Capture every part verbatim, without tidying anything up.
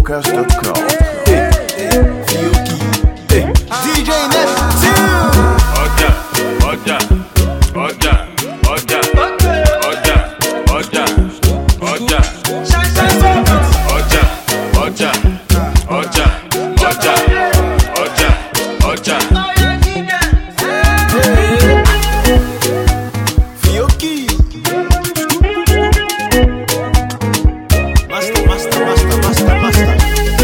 vocals dot com. Hey, hey, Fioki, hey, D J Neptune. Ọjà, ọjà, ọjà, ọjà, ọjà, ọjà, ọjà, ọjà, ọjà, ọjà, ọjà, ọjà, ọjà. Fioki. Master, master, master, master, master.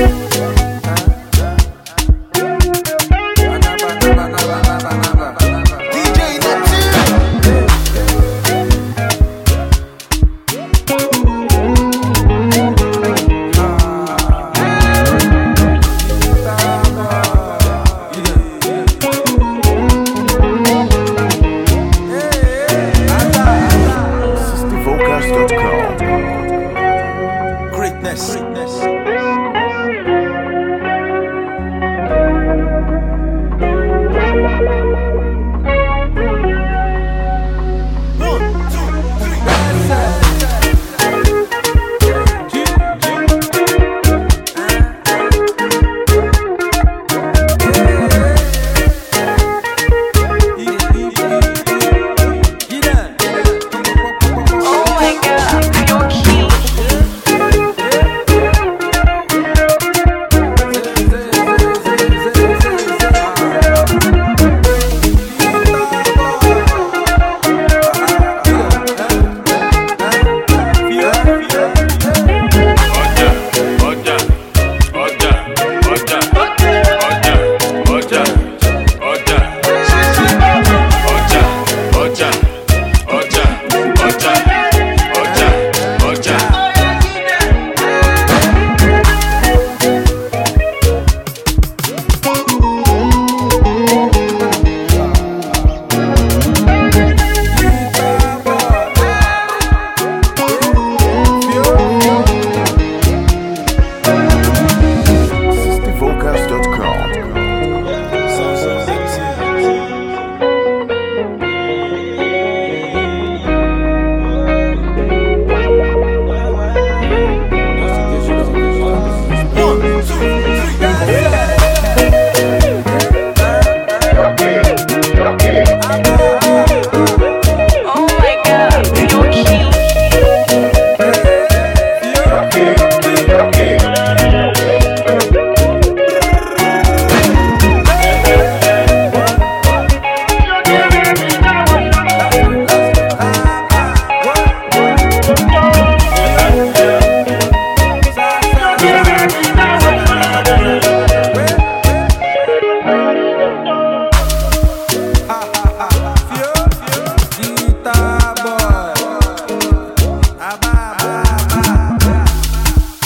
D J Neptune. vocals dot com. Greatness. Greatness.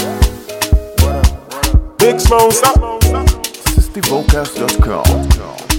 Big Smoke. This is the vocals dot com.